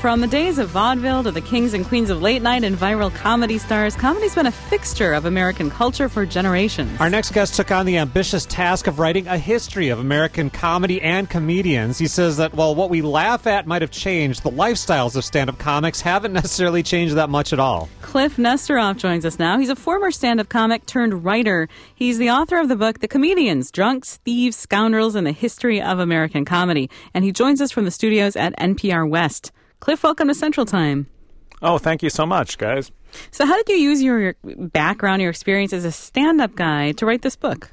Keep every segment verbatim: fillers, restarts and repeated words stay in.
From the days of vaudeville to the kings and queens of late night and viral comedy stars, comedy's been a fixture of American culture for generations. Our next guest took on the ambitious task of writing a history of American comedy and comedians. He says that while what we laugh at might have changed, the lifestyles of stand-up comics haven't necessarily changed that much at all. Cliff Nesteroff joins us now. He's a former stand-up comic turned writer. He's the author of the book, The Comedians, Drunks, Thieves, Scoundrels, and the History of American Comedy. And he joins us from the studios at N P R West. Cliff, welcome to Central Time. Oh, thank you so much, guys. So how did you use your background, your experience as a stand-up guy to write this book?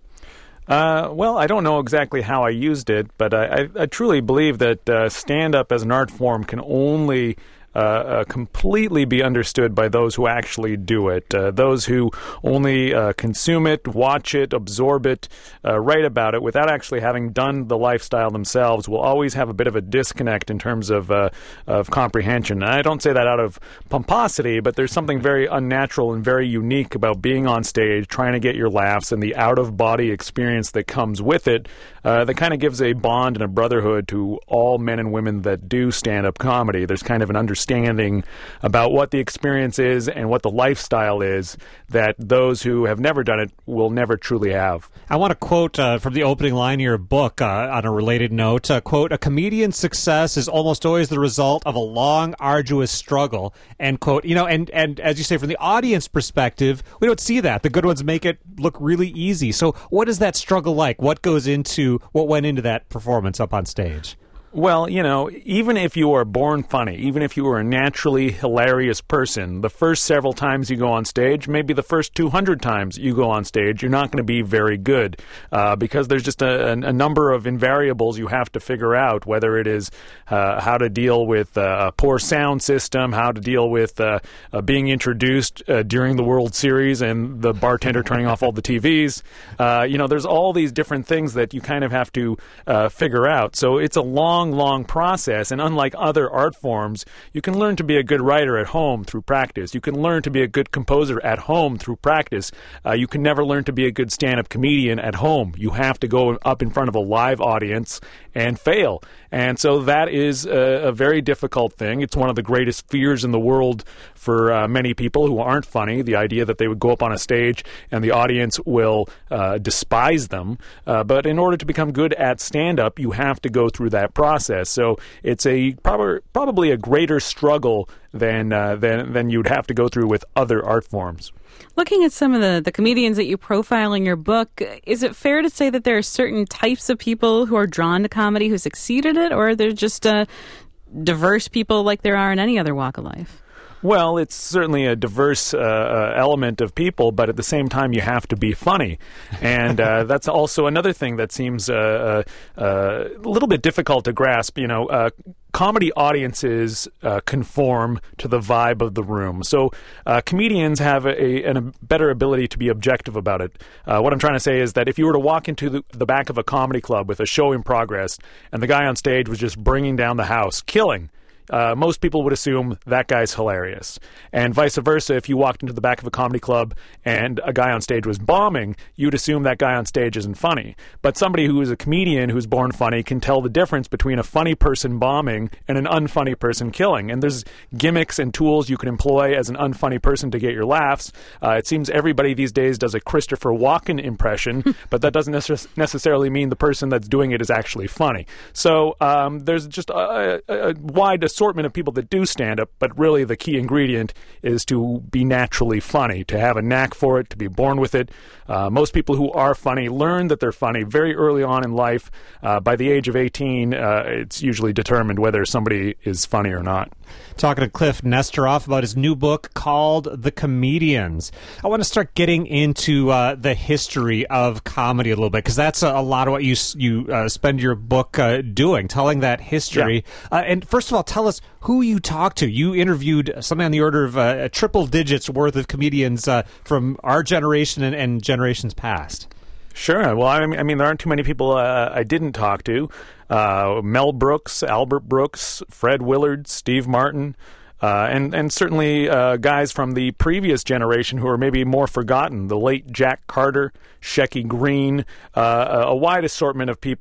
Uh, well, I don't know exactly how I used it, but I, I, I truly believe that uh, stand-up as an art form can only Uh, uh, completely be understood by those who actually do it. Uh, those who only uh, consume it, watch it, absorb it, uh, write about it without actually having done the lifestyle themselves will always have a bit of a disconnect in terms of uh, of comprehension. And I don't say that out of pomposity, but there's something very unnatural and very unique about being on stage, trying to get your laughs, and the out-of-body experience that comes with it uh, that kind of gives a bond and a brotherhood to all men and women that do stand-up comedy. There's kind of an understanding understanding about what the experience is and what the lifestyle is that those who have never done it will never truly have. I want to quote uh, from the opening line of your book uh, on a related note, uh, quote, "A comedian's success is almost always the result of a long, arduous struggle," end quote. You know, and, and as you say, from the audience perspective, we don't see that. The good ones make it look really easy. So what is that struggle like? What goes into, what went into that performance up on stage? Well, you know, even if you are born funny, even if you are a naturally hilarious person, the first several times you go on stage, maybe the first two hundred times you go on stage, you're not going to be very good uh, because there's just a, a number of invariables you have to figure out, whether it is uh, how to deal with uh, a poor sound system, how to deal with uh, uh, being introduced uh, during the World Series and the bartender turning off all the T Vs. Uh, you know, there's all these different things that you kind of have to uh, figure out. So it's a long long process, and unlike other art forms, you can learn to be a good writer at home through practice. You can learn to be a good composer at home through practice. Uh, you can never learn to be a good stand-up comedian at home. You have to go up in front of a live audience and fail. And so that is a, a very difficult thing. It's one of the greatest fears in the world for uh, many people who aren't funny, the idea that they would go up on a stage and the audience will uh, despise them. Uh, but in order to become good at stand-up, you have to go through that process. So it's a prob- probably a greater struggle than, uh, than, than you'd have to go through with other art forms. Looking at some of the, the comedians that you profile in your book, is it fair to say that there are certain types of people who are drawn to comedy who succeed at it, or are there just uh, diverse people like there are in any other walk of life? Well, it's certainly a diverse uh, uh, element of people, but at the same time, you have to be funny. And uh, that's also another thing that seems uh, uh, uh, a little bit difficult to grasp. You know, uh, comedy audiences uh, conform to the vibe of the room. So uh, comedians have a, a, a better ability to be objective about it. Uh, what I'm trying to say is that if you were to walk into the, the back of a comedy club with a show in progress and the guy on stage was just bringing down the house, killing, Uh, most people would assume that guy's hilarious. And vice versa, if you walked into the back of a comedy club and a guy on stage was bombing, you'd assume that guy on stage isn't funny. But somebody who is a comedian who's born funny can tell the difference between a funny person bombing and an unfunny person killing. And there's gimmicks and tools you can employ as an unfunny person to get your laughs. Uh, it seems everybody these days does a Christopher Walken impression, but that doesn't necess- necessarily mean the person that's doing it is actually funny. So um, there's just a, a, a wide assortment of people that do stand-up, but really the key ingredient is to be naturally funny, to have a knack for it, to be born with it. Uh, most people who are funny learn that they're funny very early on in life. Uh, by the age of eighteen, uh, it's usually determined whether somebody is funny or not. Talking to Cliff Nesteroff about his new book called The Comedians. I want to start getting into uh, the history of comedy a little bit, because that's a, a lot of what you you uh, spend your book uh, doing, telling that history. Yeah. Uh, and first of all, tell us who you talked to. You interviewed something on the order of uh, triple digits worth of comedians uh, from our generation and, and generations past. Sure. Well, I mean, I mean there aren't too many people uh, I didn't talk to. Uh, Mel Brooks, Albert Brooks, Fred Willard, Steve Martin, uh, and, and certainly uh, guys from the previous generation who are maybe more forgotten, the late Jack Carter, Shecky Greene, uh, a wide assortment of people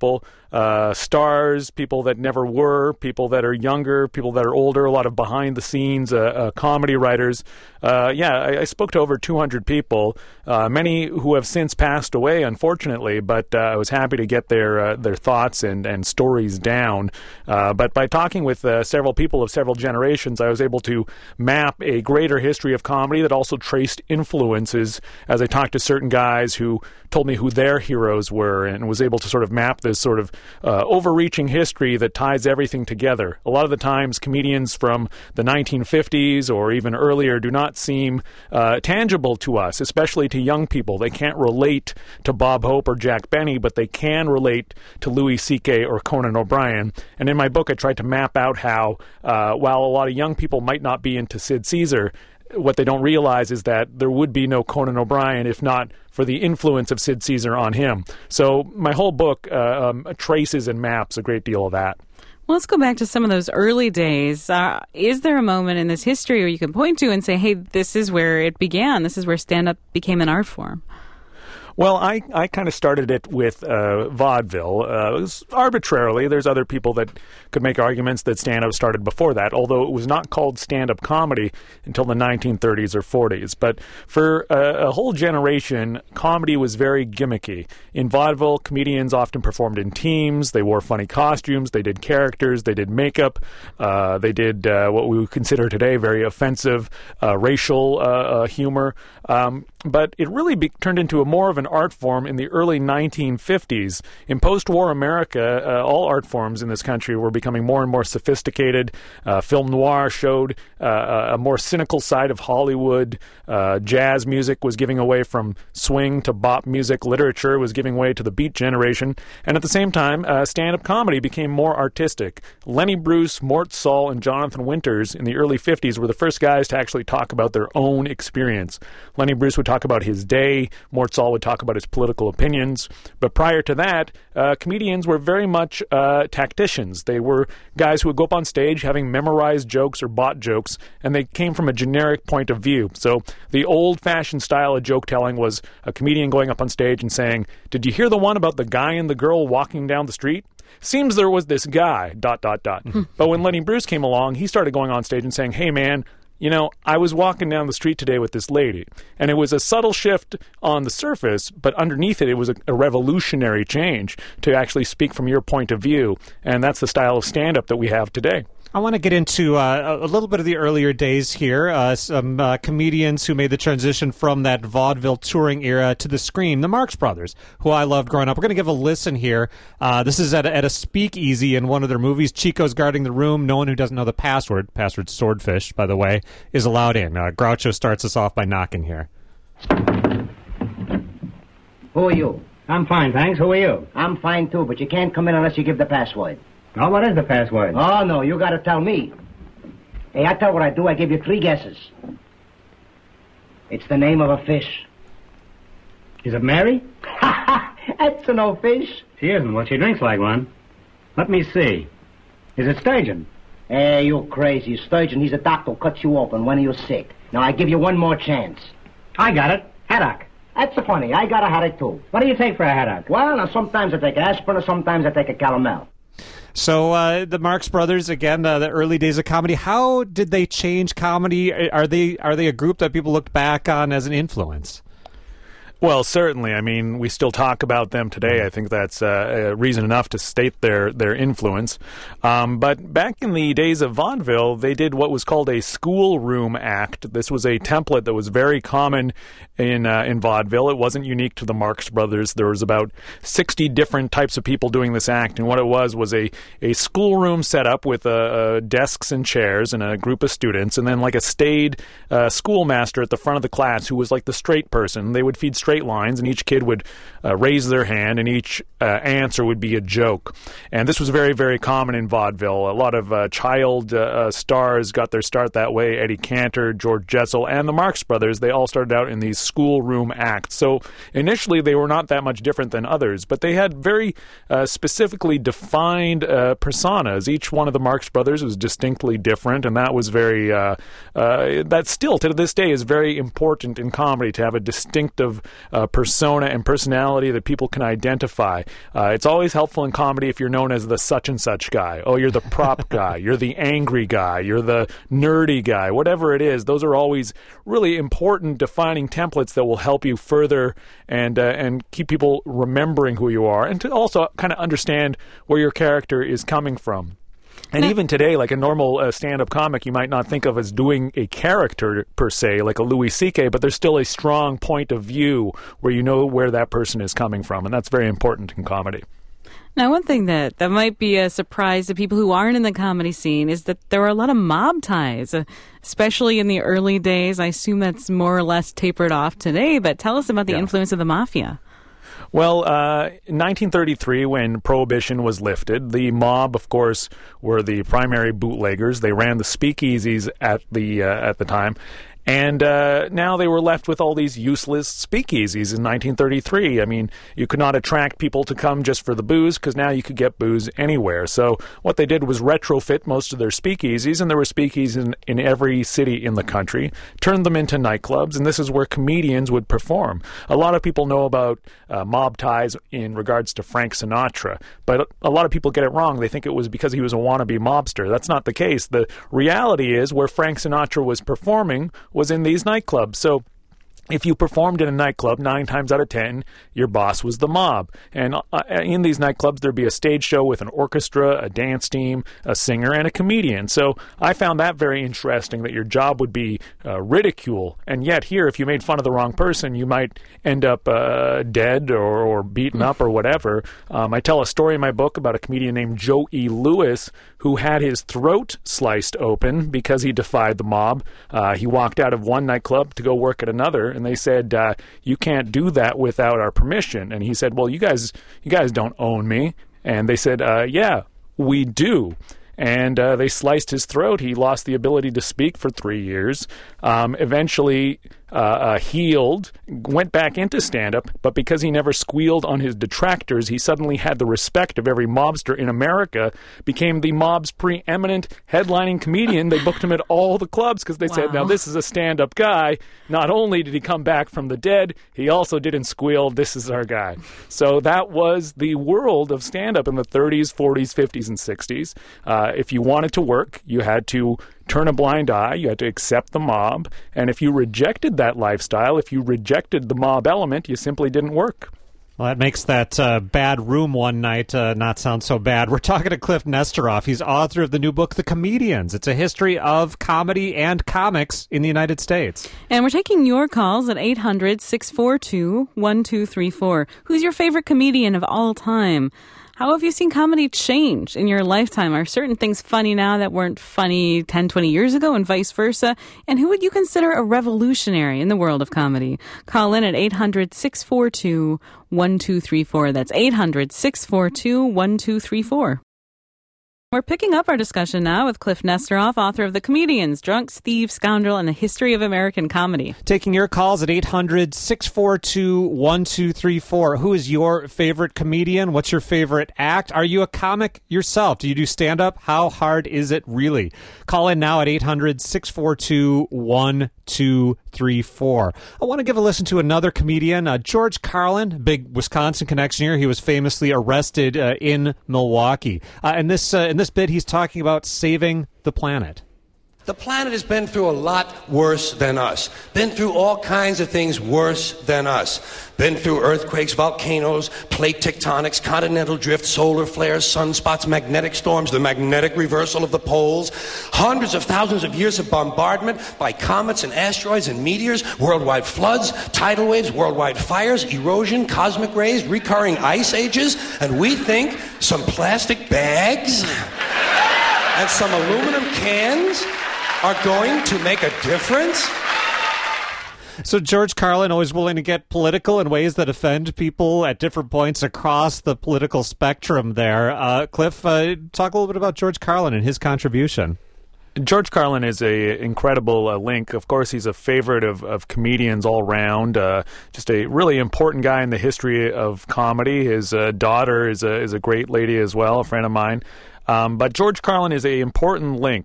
uh, stars, people that never were, people that are younger, people that are older, a lot of behind-the-scenes uh, uh, comedy writers. Uh, yeah, I, I spoke to over two hundred people, uh, many who have since passed away, unfortunately, but uh, I was happy to get their uh, their thoughts and, and stories down. Uh, but by talking with uh, several people of several generations, I was able to map a greater history of comedy that also traced influences as I talked to certain guys who told me who their heroes were, and was able to sort of map this sort of uh, overreaching history that ties everything together. A lot of the times, comedians from the nineteen fifties or even earlier do not seem uh, tangible to us, especially to young people. They can't relate to Bob Hope or Jack Benny, but they can relate to Louis C K or Conan O'Brien. And in my book, I tried to map out how, uh, while a lot of young people might not be into Sid Caesar, what they don't realize is that there would be no Conan O'Brien if not for the influence of Sid Caesar on him. So my whole book uh, um, traces and maps a great deal of that. Well, let's go back to some of those early days. Uh, is there a moment in this history where you can point to and say, hey, this is where it began, this is where stand-up became an art form? Well, I, I kind of started it with uh, vaudeville. Uh, it was arbitrarily. There's other people that could make arguments that stand-up started before that, although it was not called stand-up comedy until the nineteen thirties or forties. But for a, a whole generation, comedy was very gimmicky. In vaudeville, comedians often performed in teams. They wore funny costumes. They did characters. They did makeup. Uh, they did uh, what we would consider today very offensive uh, racial uh, uh, humor. Um, but it really be- turned into a more of an art form in the early nineteen fifties. In post-war America, uh, all art forms in this country were becoming more and more sophisticated. Uh, film noir showed uh, a more cynical side of Hollywood. Uh, jazz music was giving away from swing to bop music. Literature was giving way to the beat generation. And at the same time, uh, stand-up comedy became more artistic. Lenny Bruce, Mort Saul, and Jonathan Winters in the early fifties were the first guys to actually talk about their own experience. Lenny Bruce would talk about his day. Mort Saul would talk about his political opinions. But prior to that, uh, comedians were very much uh, tacticians. They were guys who would go up on stage having memorized jokes or bought jokes, and they came from a generic point of view. So the old-fashioned style of joke-telling was a comedian going up on stage and saying, "Did you hear the one about the guy and the girl walking down the street? Seems there was this guy, dot, dot, dot." But when Lenny Bruce came along, he started going on stage and saying, "Hey, man, you know, I was walking down the street today with this lady," and it was a subtle shift on the surface, but underneath it, it was a, a revolutionary change to actually speak from your point of view, and that's the style of stand-up that we have today. I want to get into uh, a little bit of the earlier days here. Uh, some uh, comedians who made the transition from that vaudeville touring era to the screen, the Marx Brothers, who I loved growing up. We're going to give a listen here. Uh, this is at a, at a speakeasy in one of their movies. Chico's guarding the room. No one who doesn't know the password, password swordfish, by the way, is allowed in. Uh, Groucho starts us off by knocking here. Who are you? I'm fine, thanks. Who are you? I'm fine, too, but you can't come in unless you give the password. Oh, what is the password? Oh, no, you gotta tell me. Hey, I tell what I do. I give you three guesses. It's the name of a fish. Is it Mary? That's no fish. She isn't. Well, she drinks like one. Let me see. Is it sturgeon? Hey, you crazy. Sturgeon, he's a doctor who cuts you open when you're sick. Now, I give you one more chance. I got it. Haddock. That's funny. I got a headache, too. What do you take for a haddock? Well, now, sometimes I take aspirin, or sometimes I take a calomel. So uh, the Marx Brothers, again, uh, the early days of comedy. How did they change comedy? Are they are they a group that people look back on as an influence? Well, certainly. I mean, we still talk about them today. I think that's uh, reason enough to state their, their influence. Um, but back in the days of vaudeville, they did what was called a schoolroom act. This was a template that was very common in uh, in vaudeville. It wasn't unique to the Marx Brothers. There was about sixty different types of people doing this act, and what it was was a, a schoolroom setup with uh, uh, desks and chairs and a group of students, and then like a staid uh, schoolmaster at the front of the class who was like the straight person. They would feed straight lines, and each kid would uh, raise their hand, and each uh, answer would be a joke. And this was very, very common in vaudeville. A lot of uh, child uh, uh, stars got their start that way. Eddie Cantor, George Jessel, and the Marx Brothers, they all started out in these schoolroom acts. So initially, they were not that much different than others, but they had very uh, specifically defined uh, personas. Each one of the Marx Brothers was distinctly different, and that was very, uh, uh, that still to this day is very important in comedy, to have a distinctive uh, persona and personality that people can identify. Uh, it's always helpful in comedy if you're known as the such and such guy. Oh, you're the prop guy. You're the angry guy. You're the nerdy guy. Whatever it is, those are always really important defining templates that will help you further and uh, and keep people remembering who you are, and to also kind of understand where your character is coming from. And No. even today, like a normal uh, stand-up comic, you might not think of as doing a character per se, like a Louis C K, but there's still a strong point of view where you know where that person is coming from, and that's very important in comedy. Now, one thing that, that might be a surprise to people who aren't in the comedy scene is that there are a lot of mob ties, uh, especially in the early days. I assume that's more or less tapered off today, but tell us about the Yeah. influence of the mafia. Well, uh, in nineteen thirty-three, when Prohibition was lifted, the mob, of course, were the primary bootleggers. They ran the speakeasies at the uh, at the time. And uh, now they were left with all these useless speakeasies in nineteen thirty-three. I mean, you could not attract people to come just for the booze because now you could get booze anywhere. So what they did was retrofit most of their speakeasies, and there were speakeasies in, in every city in the country, turned them into nightclubs, and this is where comedians would perform. A lot of people know about uh, mob ties in regards to Frank Sinatra, but a lot of people get it wrong. They think it was because he was a wannabe mobster. That's not the case. The reality is where Frank Sinatra was performing was in these nightclubs. So if you performed in a nightclub, nine times out of ten, your boss was the mob. And uh, in these nightclubs, there'd be a stage show with an orchestra, a dance team, a singer, and a comedian. So I found that very interesting, that your job would be uh, ridicule. And yet here, if you made fun of the wrong person, you might end up uh, dead or, or beaten up or whatever. Um, I tell a story in my book about a comedian named Joe E. Lewis who had his throat sliced open because he defied the mob. Uh, he walked out of one nightclub to go work at another, and they said, uh, you can't do that without our permission. And he said, well, you guys you guys don't own me. And they said, uh, yeah, we do. And uh, they sliced his throat. He lost the ability to speak for three years. Um, eventually uh, uh, healed, went back into stand-up, but because he never squealed on his detractors, he suddenly had the respect of every mobster in America, became the mob's preeminent headlining comedian. They booked him at all the clubs because they Wow. said, now this is a stand-up guy. Not only did he come back from the dead, he also didn't squeal. This is our guy. So that was the world of stand-up in the thirties, forties, fifties, and sixties. Uh, if you wanted to work, you had to turn a blind eye. You had to accept the mob. And if you rejected that lifestyle, if you rejected the mob element, you simply didn't work. Well, that makes that uh, bad room one night uh, not sound so bad. We're talking to Cliff Nesteroff. He's author of the new book, The Comedians. It's a history of comedy and comics in the United States. And we're taking your calls at eight hundred, six four two, one two three four. Who's your favorite comedian of all time? How have you seen comedy change in your lifetime? Are certain things funny now that weren't funny ten, twenty years ago, and vice versa? And who would you consider a revolutionary in the world of comedy? Call in at eight hundred, six four two, one two three four. That's eight hundred, six four two, one two three four. We're picking up our discussion now with Cliff Nesteroff, author of The Comedians, Drunks, Thieves, Scoundrel, and the History of American Comedy. Taking your calls at eight hundred, six four two, one two three four. Who is your favorite comedian? What's your favorite act? Are you a comic yourself? Do you do stand-up? How hard is it really? Call in now at eight hundred, six four two, one two three four. I want to give a listen to another comedian, uh, George Carlin, big Wisconsin connection here. He was famously arrested uh, in Milwaukee. Uh, and this uh, in this bit, he's talking about saving the planet. The planet has been through a lot worse than us. Been through all kinds of things worse than us. Been through earthquakes, volcanoes, plate tectonics, continental drift, solar flares, sunspots, magnetic storms, the magnetic reversal of the poles, hundreds of thousands of years of bombardment by comets and asteroids and meteors, worldwide floods, tidal waves, worldwide fires, erosion, cosmic rays, recurring ice ages, and we think some plastic bags and some aluminum cans are going to make a difference? So George Carlin, always willing to get political in ways that offend people at different points across the political spectrum there. Uh, Cliff, uh, talk a little bit about George Carlin and his contribution. George Carlin is a incredible uh, link. Of course, he's a favorite of, of comedians all around. Uh, just a really important guy in the history of comedy. His uh, daughter is a, is a great lady as well, a friend of mine. Um, but George Carlin is an important link.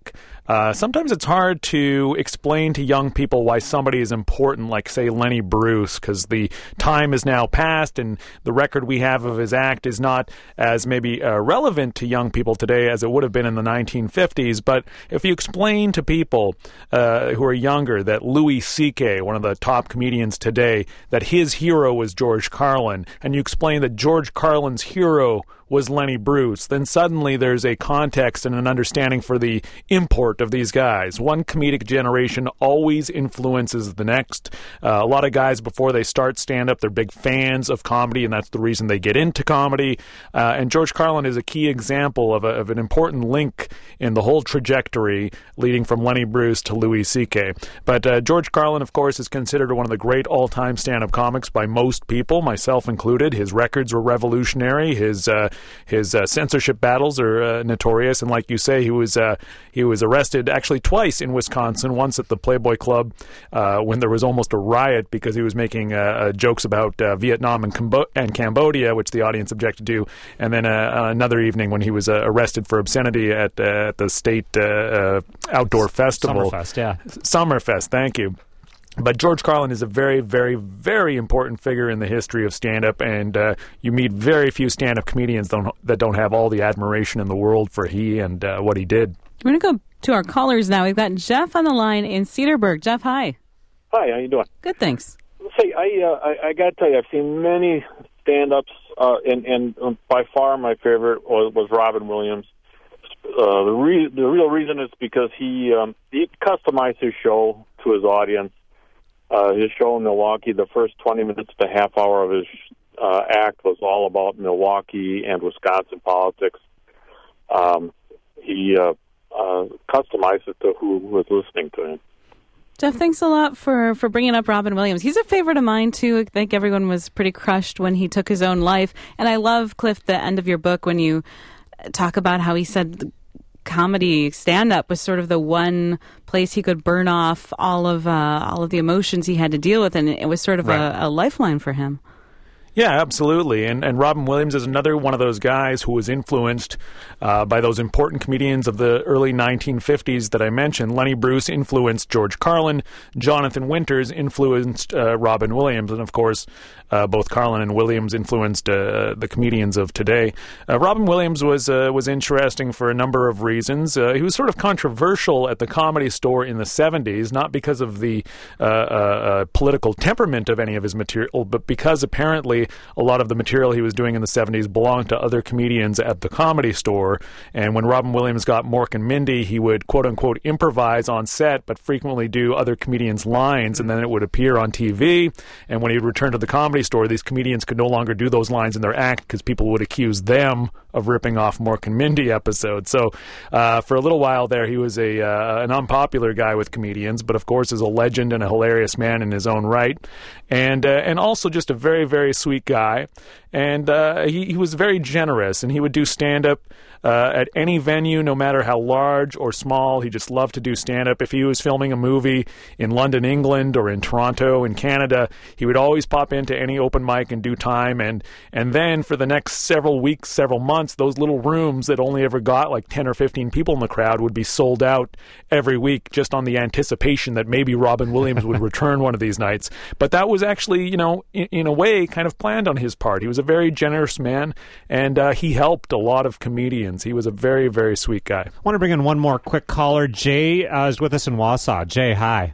uh, sometimes it's hard to explain to young people why somebody is important, like, say, Lenny Bruce, because the time is now past and the record we have of his act is not as maybe uh, relevant to young people today as it would have been in the nineteen fifties. But if you explain to people uh, who are younger that Louis C K, one of the top comedians today, that his hero was George Carlin, and you explain that George Carlin's hero was Lenny Bruce, then suddenly there's a context and an understanding for the import of these guys. One comedic generation always influences the next. Uh, a lot of guys, before they start stand-up, they're big fans of comedy, and that's the reason they get into comedy. Uh, and George Carlin is a key example of, a, of an important link in the whole trajectory leading from Lenny Bruce to Louis C K. But uh, George Carlin, of course, is considered one of the great all-time stand-up comics by most people, myself included. His records were revolutionary. His uh, His uh, censorship battles are uh, notorious, and like you say, he was uh, he was arrested actually twice in Wisconsin. Once at the Playboy Club uh, when there was almost a riot because he was making uh, uh, jokes about uh, Vietnam and, Cambo- and Cambodia, which the audience objected to, and then uh, another evening when he was uh, arrested for obscenity at, uh, at the state uh, uh, outdoor festival. Summerfest, yeah. Summerfest, thank you. But George Carlin is a very, very, very important figure in the history of stand-up, and uh, you meet very few stand-up comedians don't, that don't have all the admiration in the world for he and uh, what he did. We're going to go to our callers now. We've got Jeff on the line in Cedarburg. Jeff, hi. Hi, how you doing? Good, thanks. Say, I uh, I, I got to tell you, I've seen many stand-ups, uh, and, and um, by far my favorite was, was Robin Williams. Uh, the, re- the real reason is because he um, he customized his show to his audience. Uh, his show in Milwaukee, the first twenty minutes to half hour of his uh, act was all about Milwaukee and Wisconsin politics. Um, he uh, uh, customized it to who was listening to him. Jeff, thanks a lot for, for bringing up Robin Williams. He's a favorite of mine, too. I think everyone was pretty crushed when he took his own life. And I love, Cliff, the end of your book when you talk about how he said comedy stand-up was sort of the one place he could burn off all of uh, all of the emotions he had to deal with, and it was sort of right. a, a lifeline for him. Yeah, absolutely. And and Robin Williams is another one of those guys who was influenced uh, by those important comedians of the early nineteen fifties that I mentioned. Lenny Bruce influenced George Carlin. Jonathan Winters influenced uh, Robin Williams. And, of course, uh, both Carlin and Williams influenced uh, the comedians of today. Uh, Robin Williams was uh, was interesting for a number of reasons. Uh, he was sort of controversial at the Comedy Store in the seventies, not because of the uh, uh, uh, political temperament of any of his material, but because apparently a lot of the material he was doing in the seventies belonged to other comedians at the Comedy Store. And when Robin Williams got Mork and Mindy, he would quote-unquote improvise on set, but frequently do other comedians' lines, and then it would appear on T V. And when he would return to the Comedy Store, these comedians could no longer do those lines in their act because people would accuse them of ripping off Mork and Mindy episodes. So uh, for a little while there, he was a uh, an unpopular guy with comedians, but of course is a legend and a hilarious man in his own right. And, uh, and also just a very, very sweet guy, and uh, he, he was very generous, and he would do stand-up uh, at any venue, no matter how large or small. He just loved to do stand-up. If he was filming a movie in London, England, or in Toronto, in Canada, he would always pop into any open mic in due time, and, and then for the next several weeks, several months, those little rooms that only ever got like ten or fifteen people in the crowd would be sold out every week just on the anticipation that maybe Robin Williams would return one of these nights. But that was actually, you know, in, in a way, kind of planned on his part. He was a very generous man, and uh, he helped a lot of comedians. He was a very, very sweet guy. I want to bring in one more quick caller. Jay uh, is with us in Wausau. Jay, hi.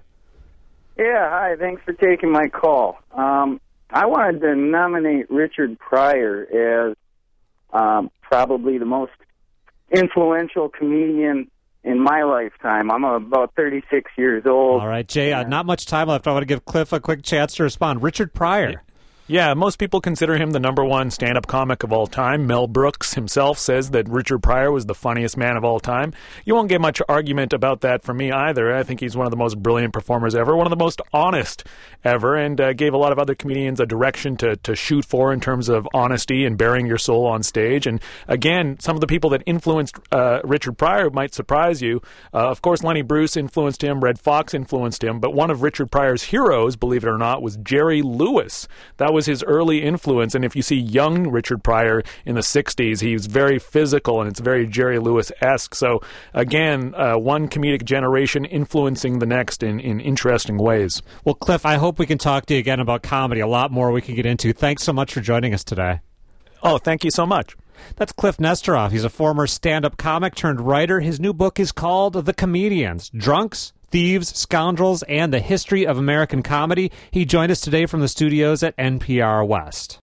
Yeah, hi. Thanks for taking my call. Um, I wanted to nominate Richard Pryor as um, probably the most influential comedian in my lifetime. I'm about thirty-six years old. All right, Jay, uh, not much time left. I want to give Cliff a quick chance to respond. Richard Pryor. Yeah, most people consider him the number one stand-up comic of all time. Mel Brooks himself says that Richard Pryor was the funniest man of all time. You won't get much argument about that from me either. I think he's one of the most brilliant performers ever, one of the most honest ever, and uh, gave a lot of other comedians a direction to, to shoot for in terms of honesty and bearing your soul on stage. And again, some of the people that influenced uh, Richard Pryor might surprise you. Uh, of course, Lenny Bruce influenced him, Red Fox influenced him, but one of Richard Pryor's heroes, believe it or not, was Jerry Lewis. That was was his early influence. And if you see young Richard Pryor in the sixties, he's very physical, and it's very Jerry Lewis-esque. So, again, uh, one comedic generation influencing the next in, in interesting ways. Well, Cliff, I hope we can talk to you again about comedy. A lot more we can get into. Thanks so much for joining us today. Oh, thank you so much. That's Cliff Nesteroff. He's a former stand-up comic turned writer. His new book is called The Comedians: Drunks, Thieves, Scoundrels, and the History of American Comedy. He joined us today from the studios at N P R West.